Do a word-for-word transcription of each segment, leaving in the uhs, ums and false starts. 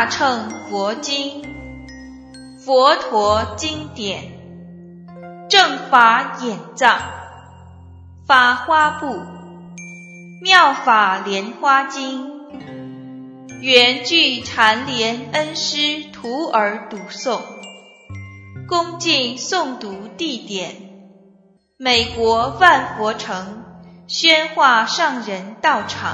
乘佛经，佛陀经典，正法眼藏，法花部，妙法莲花经，圆具禅莲恩师徒儿读诵，恭敬诵读地点：美国万佛城宣化上人道场。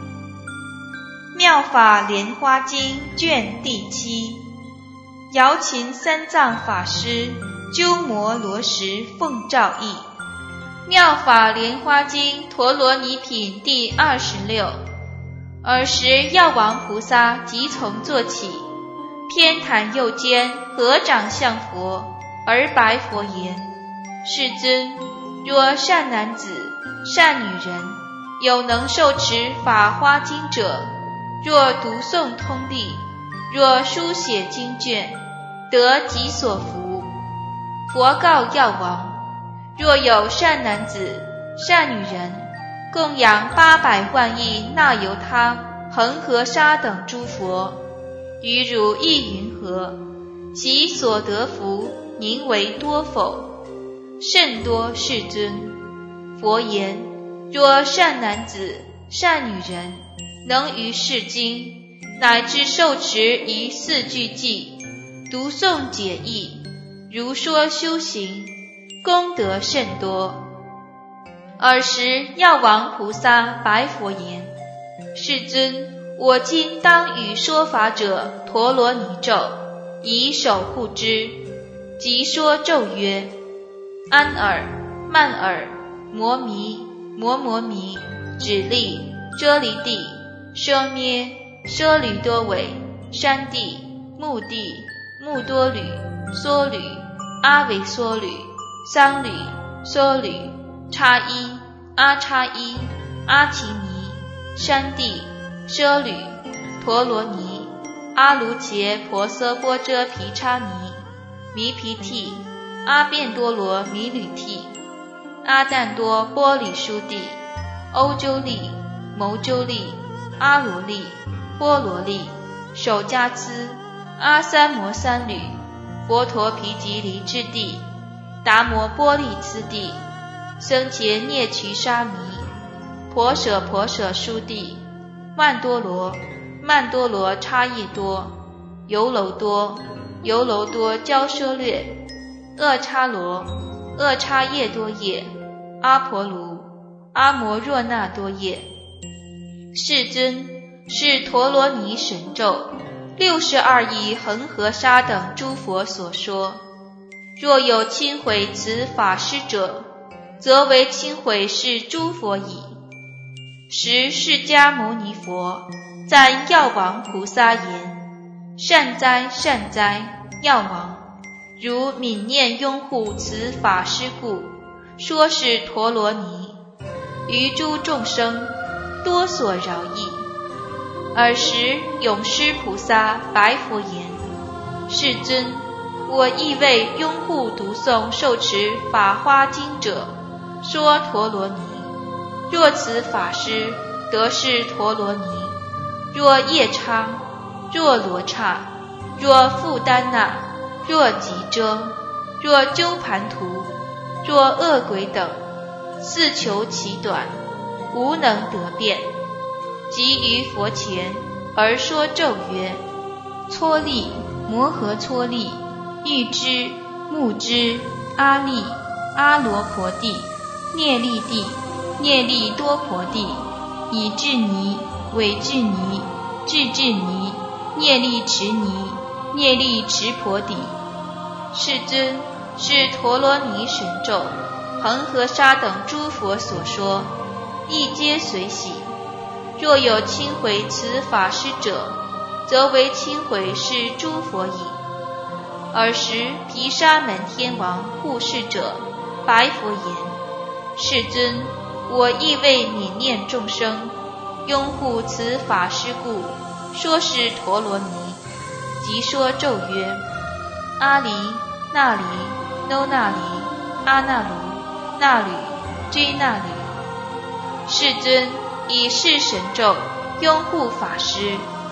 妙法莲花经卷第七，瑶琴三藏法师鸠摩罗什奉诏译。妙法莲花经陀罗尼品第二十六。尔时药王菩萨即从坐起，偏袒右肩，合掌向佛，而白佛言：世尊，若善男子、善女人，有能受持法花经者，若读诵通力，若书写经卷，得己所福。佛告药王：若有善男子、善女人，供养八百万亿那由他、恒河沙等诸佛，于汝意云何？其所得福，宁为多否？甚多，世尊。佛言：若善男子、善女人，能于是经乃至受持一四句偈，读诵解义，如说修行，功德甚多。尔时药王菩萨白佛言：世尊，我今当与说法者陀罗尼咒，以守护之。即说咒曰：安尔、曼尔、摩弥、摩摩弥、指利、遮离地、奢咩、奢吕多韦、山地、目地、目多吕、梭吕、阿维梭吕、桑吕、梭吕、叉伊、阿叉伊、阿提尼、山地、奢吕、陀罗尼、阿卢羯婆娑波遮毗叉尼、弥毗替、阿变多罗弥吕替、阿但多波里舒地、欧鸠利、牟鸠利、阿罗利、波罗利、首迦兹、阿三摩三吕、佛陀毗吉离智地、达摩波利次地、僧伽涅瞿沙弥、婆舍婆舍舒地、曼多罗、曼多罗叉叶多、尤楼多、尤楼多娇奢略、厄叉罗、厄叉叶多叶、阿婆卢、阿摩若那多叶。世尊，是陀罗尼神咒，六十二亿恒河沙等诸佛所说。若有亲毁此法师者，则为亲毁是诸佛矣。时释迦牟尼佛赞药王菩萨言：善哉善哉，药王，如悯念拥护此法师故，说是陀罗尼，于诸众生多所饶益。尔时永施菩萨白佛言：世尊，我亦为拥护读诵受持法花经者，说陀罗尼。若此法师得是陀罗尼，若夜叉，若罗刹，若富丹那，若吉遮，若鸠盘荼，若恶鬼等，自求其短，无能得辩，即于佛前而说咒曰：搓利、摩诃搓利、欲支、目支、阿利、阿罗婆地、涅利地、涅利多婆地、以智尼、韦智尼、智智尼、涅利持尼、涅利持婆地。世尊，是陀罗尼神咒，恒河沙等诸佛所说，亦皆随喜。若有亲毁此法师者，则为亲毁是诸佛矣。尔时毗沙门天王护世者白佛言：世尊，我亦为悯念众生，拥护此法师故，说是陀罗尼。即说咒曰：阿离、那离、耨那离、阿那卢、那吕、追那吕。世尊，以是神咒拥护法师。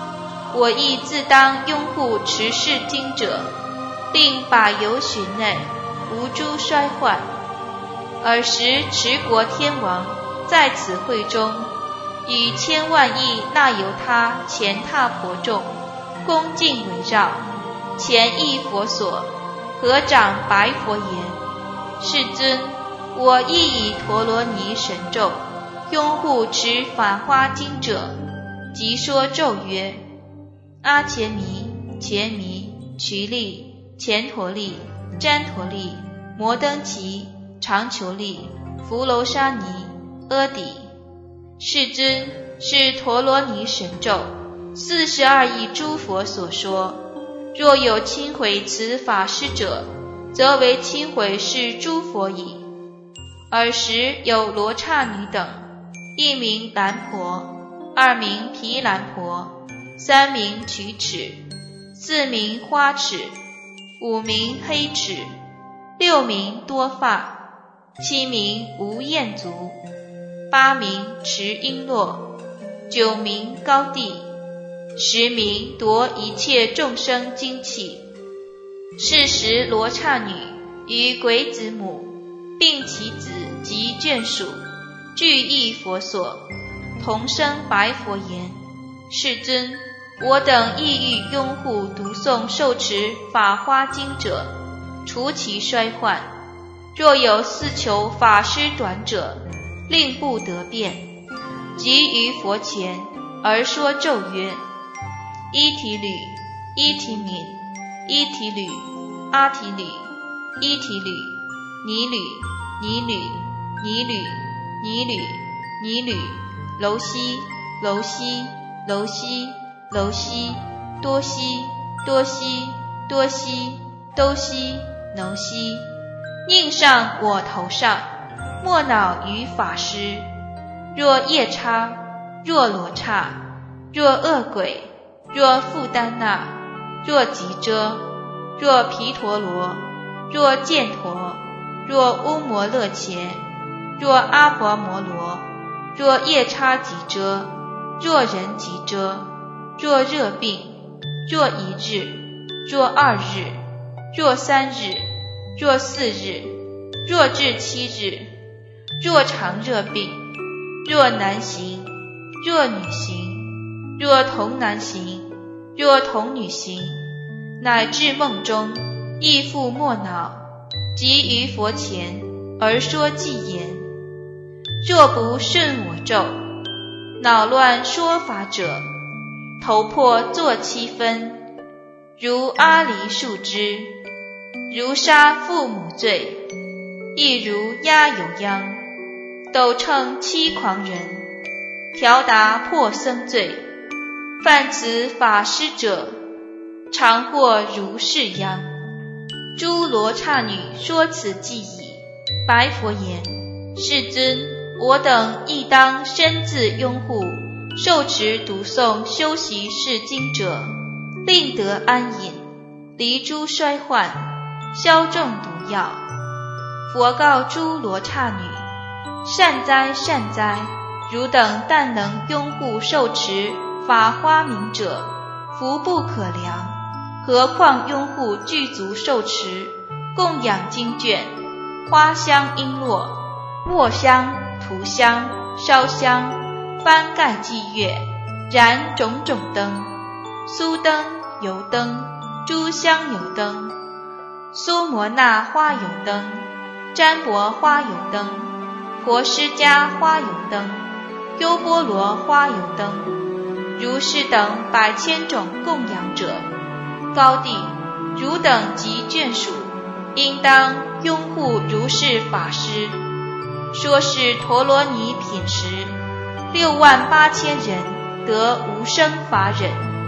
我亦自当拥护持世经者，令把游巡内，无诸衰患。尔时持国天王在此会中，与千万亿那由他前踏婆众，恭敬围绕，前诣佛所，合掌白佛言：世尊，我亦以陀罗尼神咒拥护持法华经者，即说咒曰：阿伽弥、伽弥、瞿利、乾陀利、旃陀利、摩登伽、长球利、弗楼沙尼、阿底。世尊，是陀罗尼神咒，四十二亿诸佛所说。若有轻毁此法师者，则为轻毁是诸佛矣。尔时有罗刹女等，一名蓝婆，二名毗蓝婆，三名曲齿，四名花齿，五名黑齿，六名多发，七名无厌足，八名持璎珞，九名高第，十名夺一切众生精气。是时罗刹女与鬼子母并其子及眷属俱诣佛所，同声白佛言：世尊，我等亦欲拥护读诵受持法华经者，除其衰患。若有似求法师短者，令不得辩，即于佛前而说咒曰：伊提吕、伊提敏、伊提吕、阿提吕、伊提吕、尼吕、尼吕、尼吕、尼吕、尼吕、楼西、楼西、楼西、楼西、多西、多西、多西、都西、能西，宁上我头上，莫恼于法师。若夜叉，若罗刹，若恶鬼，若富丹那，若吉遮，若毗陀罗，若犍陀，若乌摩勒伽，若阿婆摩罗，若夜叉吉遮，若人吉遮，若热病，若一日，若二日，若三日，若四日，若至七日，若常热病，若男行，若女行，若童男行，若童女行，乃至梦中亦复莫恼，即于佛前而说偈言：若不顺我咒，恼乱说法者，头破作七分，如阿梨树枝，如杀父母罪，亦如鸦有殃，斗称七狂人，调达破僧罪。犯此法师者，常获如是殃。诸罗刹女说此偈已，白佛言：世尊，我等亦当身自拥护受持读诵修习是经者，令得安隐，离诸衰患，消众毒药。佛告诸罗刹女：善哉善哉，汝等但能拥护受持法华明者，福不可量，何况拥护具足受持供养经卷、花香璎珞、卧香、涂香、烧香、幡盖祭月、燃种种灯、酥灯、油灯、诸香油灯、苏摩那花油灯、占卜花油灯、婆施迦花油灯、优波罗花油灯，如是等百千种供养者，高第，汝等及眷属，应当拥护如是法师。说是陀罗尼品时，六万八千人得无生法忍。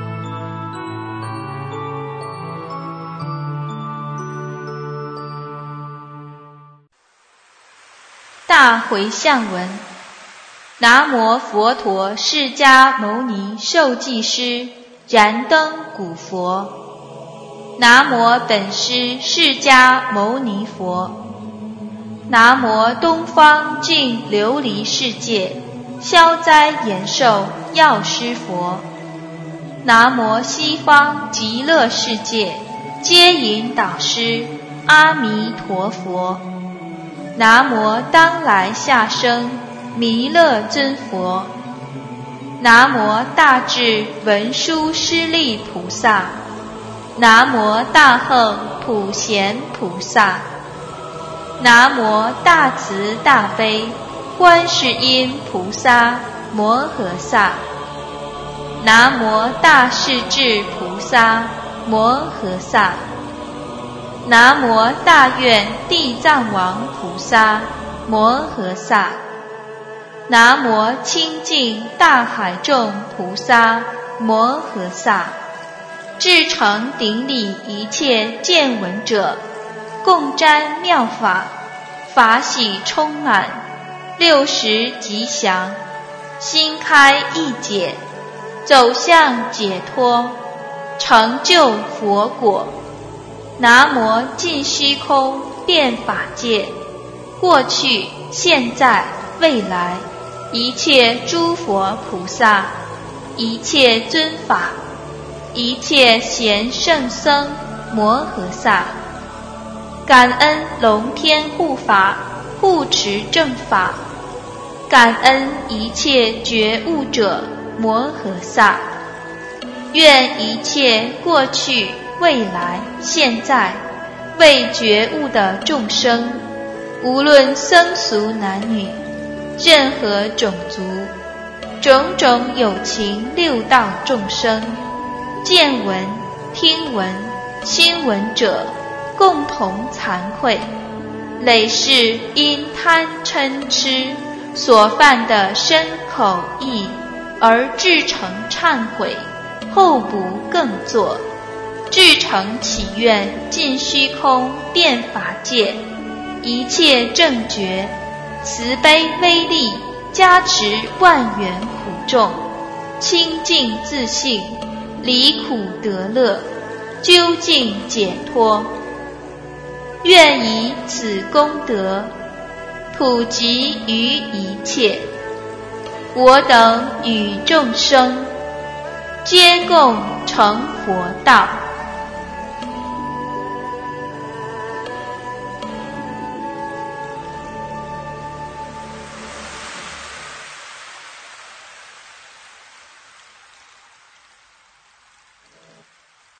大回向文。南无佛陀释迦牟尼受记师燃灯古佛。南无本师释迦牟尼佛。南无东方净琉璃世界消灾延寿药师佛。 南无西方极乐世界接引导师阿弥陀佛。南无当来下生弥勒尊佛。南无大智文殊师利菩萨。南无大横普贤菩萨。南无大慈大悲观世音菩萨摩诃萨。南无大势至菩萨摩诃萨。南无大愿地藏王菩萨摩诃萨。南无清净大海众菩萨摩诃萨。至诚顶礼一切见闻者，共沾妙法，法喜充满，六时吉祥，心开意解，走向解脱，成就佛果。南无尽虚空遍法界，过去现在未来一切诸佛菩萨，一切尊法，一切贤圣僧摩诃萨。感恩龙天护法护持正法，感恩一切觉悟者摩诃萨。愿一切过去未来现在未觉悟的众生，无论僧俗男女，任何种族，种种有情六道众生，见闻听闻亲闻者，共同惭愧，累世因贪嗔痴所犯的身口意，而至诚忏悔，后不更作，至诚祈愿尽虚空遍法界一切正觉慈悲威力加持万缘苦众，清净自性，离苦得乐，究竟解脱。愿以此功德普及于一切，我等与众生皆共成佛道。